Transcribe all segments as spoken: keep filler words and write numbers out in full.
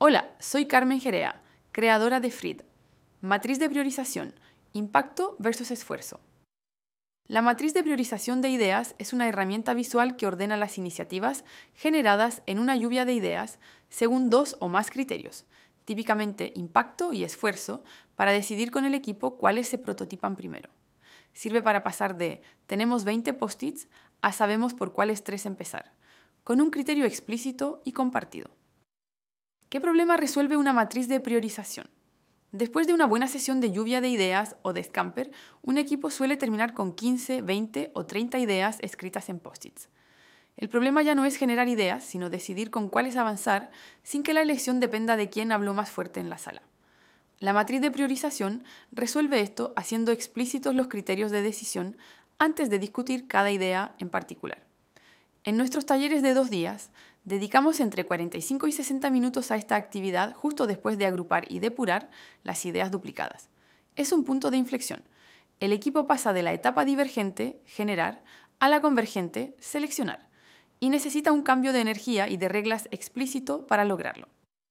Hola, soy Carmen Jerea, creadora de F R I D, Matriz de Priorización, Impacto versus Esfuerzo. La matriz de priorización de ideas es una herramienta visual que ordena las iniciativas generadas en una lluvia de ideas según dos o más criterios, típicamente impacto y esfuerzo, para decidir con el equipo cuáles se prototipan primero. Sirve para pasar de tenemos veinte post-its a sabemos por cuáles tres empezar, con un criterio explícito y compartido. ¿Qué problema resuelve una matriz de priorización? Después de una buena sesión de lluvia de ideas o de Scamper, un equipo suele terminar con quince, veinte o treinta ideas escritas en post-its. El problema ya no es generar ideas, sino decidir con cuáles avanzar sin que la elección dependa de quién habló más fuerte en la sala. La matriz de priorización resuelve esto haciendo explícitos los criterios de decisión antes de discutir cada idea en particular. En nuestros talleres de dos días, dedicamos entre cuarenta y cinco y sesenta minutos a esta actividad justo después de agrupar y depurar las ideas duplicadas. Es un punto de inflexión. El equipo pasa de la etapa divergente, generar, a la convergente, seleccionar, y necesita un cambio de energía y de reglas explícito para lograrlo.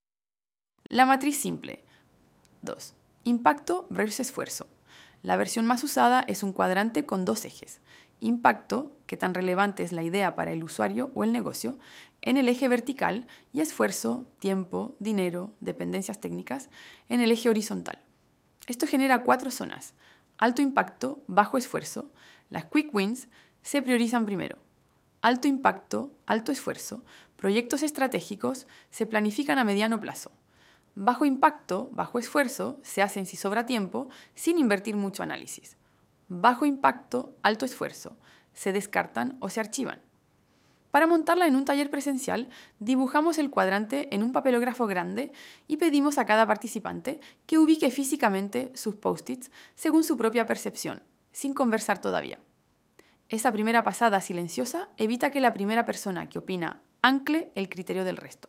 La matriz simple. dos. Impacto versus esfuerzo. La versión más usada es un cuadrante con dos ejes. Impacto, qué tan relevante es la idea para el usuario o el negocio, en el eje vertical, y esfuerzo, tiempo, dinero, dependencias técnicas, en el eje horizontal. Esto genera cuatro zonas. Alto impacto, bajo esfuerzo. Las quick wins se priorizan primero. Alto impacto, alto esfuerzo. Proyectos estratégicos se planifican a mediano plazo. Bajo impacto, bajo esfuerzo, se hacen si sobra tiempo, sin invertir mucho análisis. Bajo impacto, alto esfuerzo, se descartan o se archivan. Para montarla en un taller presencial, dibujamos el cuadrante en un papelógrafo grande y pedimos a cada participante que ubique físicamente sus post-its según su propia percepción, sin conversar todavía. Esa primera pasada silenciosa evita que la primera persona que opina ancle el criterio del resto.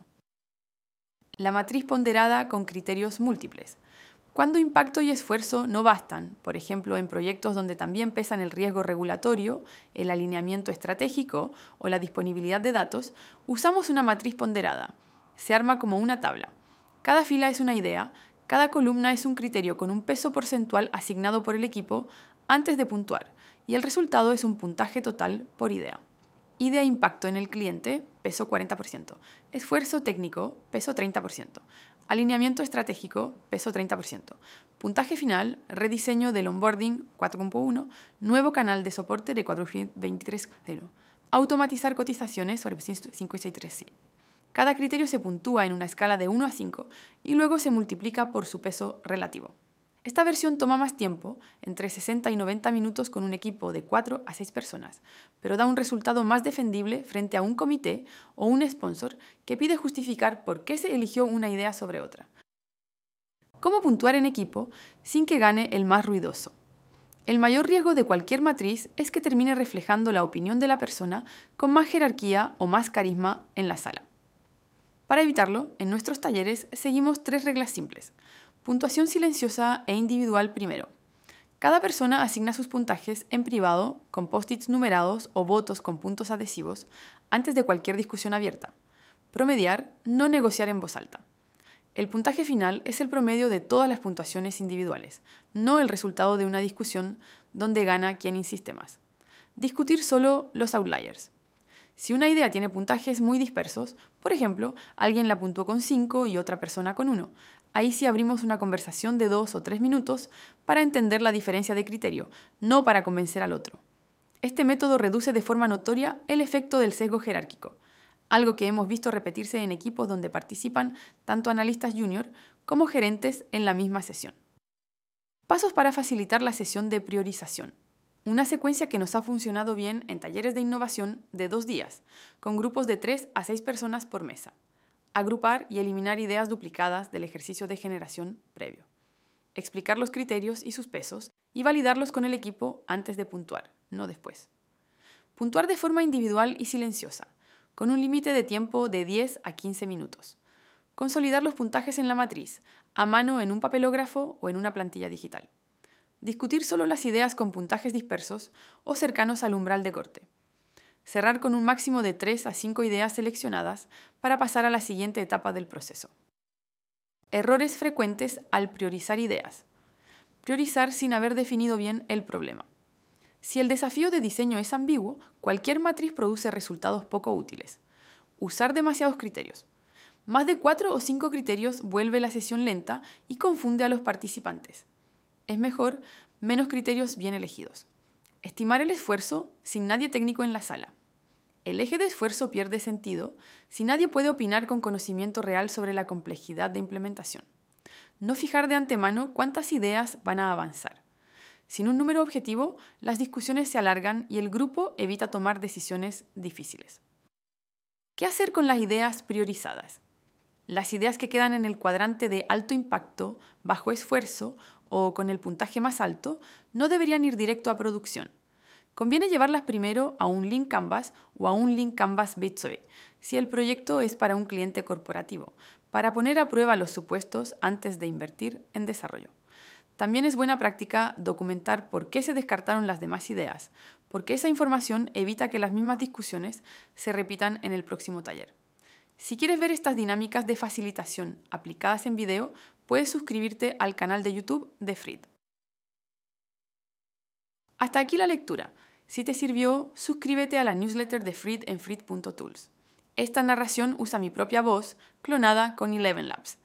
La matriz ponderada con criterios múltiples. Cuando impacto y esfuerzo no bastan, por ejemplo en proyectos donde también pesan el riesgo regulatorio, el alineamiento estratégico o la disponibilidad de datos, usamos una matriz ponderada. Se arma como una tabla. Cada fila es una idea, cada columna es un criterio con un peso porcentual asignado por el equipo antes de puntuar, y el resultado es un puntaje total por idea. Idea impacto en el cliente, peso cuarenta por ciento. Esfuerzo técnico, peso treinta por ciento. Alineamiento estratégico, peso treinta por ciento. Puntaje final, rediseño del onboarding, cuatro punto uno. Nuevo canal de soporte de cuatro punto veintitrés punto cero. Automatizar cotizaciones sobre cinco y seis tres. Cada criterio se puntúa en una escala de uno a cinco y luego se multiplica por su peso relativo. Esta versión toma más tiempo, entre sesenta y noventa minutos con un equipo de cuatro a seis personas, pero da un resultado más defendible frente a un comité o un sponsor que pide justificar por qué se eligió una idea sobre otra. ¿Cómo puntuar en equipo sin que gane el más ruidoso? El mayor riesgo de cualquier matriz es que termine reflejando la opinión de la persona con más jerarquía o más carisma en la sala. Para evitarlo, en nuestros talleres seguimos tres reglas simples. Puntuación silenciosa e individual primero. Cada persona asigna sus puntajes en privado con post-its numerados o votos con puntos adhesivos antes de cualquier discusión abierta. Promediar, no negociar en voz alta. El puntaje final es el promedio de todas las puntuaciones individuales, no el resultado de una discusión donde gana quien insiste más. Discutir solo los outliers. Si una idea tiene puntajes muy dispersos, por ejemplo, alguien la puntuó con cinco y otra persona con uno, ahí sí abrimos una conversación de dos o tres minutos para entender la diferencia de criterio, no para convencer al otro. Este método reduce de forma notoria el efecto del sesgo jerárquico, algo que hemos visto repetirse en equipos donde participan tanto analistas junior como gerentes en la misma sesión. Pasos para facilitar la sesión de priorización. Una secuencia que nos ha funcionado bien en talleres de innovación de dos días, con grupos de tres a seis personas por mesa. Agrupar y eliminar ideas duplicadas del ejercicio de generación previo. Explicar los criterios y sus pesos y validarlos con el equipo antes de puntuar, no después. Puntuar de forma individual y silenciosa, con un límite de tiempo de diez a quince minutos. Consolidar los puntajes en la matriz, a mano en un papelógrafo o en una plantilla digital. Discutir solo las ideas con puntajes dispersos o cercanos al umbral de corte. Cerrar con un máximo de tres a cinco ideas seleccionadas para pasar a la siguiente etapa del proceso. Errores frecuentes al priorizar ideas. Priorizar sin haber definido bien el problema. Si el desafío de diseño es ambiguo, cualquier matriz produce resultados poco útiles. Usar demasiados criterios. Más de cuatro o cinco criterios vuelve la sesión lenta y confunde a los participantes. Es mejor menos criterios bien elegidos. Estimar el esfuerzo sin nadie técnico en la sala. El eje de esfuerzo pierde sentido si nadie puede opinar con conocimiento real sobre la complejidad de implementación. No fijar de antemano cuántas ideas van a avanzar. Sin un número objetivo, las discusiones se alargan y el grupo evita tomar decisiones difíciles. ¿Qué hacer con las ideas priorizadas? Las ideas que quedan en el cuadrante de alto impacto, bajo esfuerzo o con el puntaje más alto no deberían ir directo a producción. Conviene llevarlas primero a un Lean Canvas o a un Lean Canvas Bitsoe, si el proyecto es para un cliente corporativo, para poner a prueba los supuestos antes de invertir en desarrollo. También es buena práctica documentar por qué se descartaron las demás ideas, porque esa información evita que las mismas discusiones se repitan en el próximo taller. Si quieres ver estas dinámicas de facilitación aplicadas en video, puedes suscribirte al canal de YouTube de Fried. Hasta aquí la lectura. Si te sirvió, suscríbete a la newsletter de Fried en fried punto tools. Esta narración usa mi propia voz, clonada con Eleven Labs.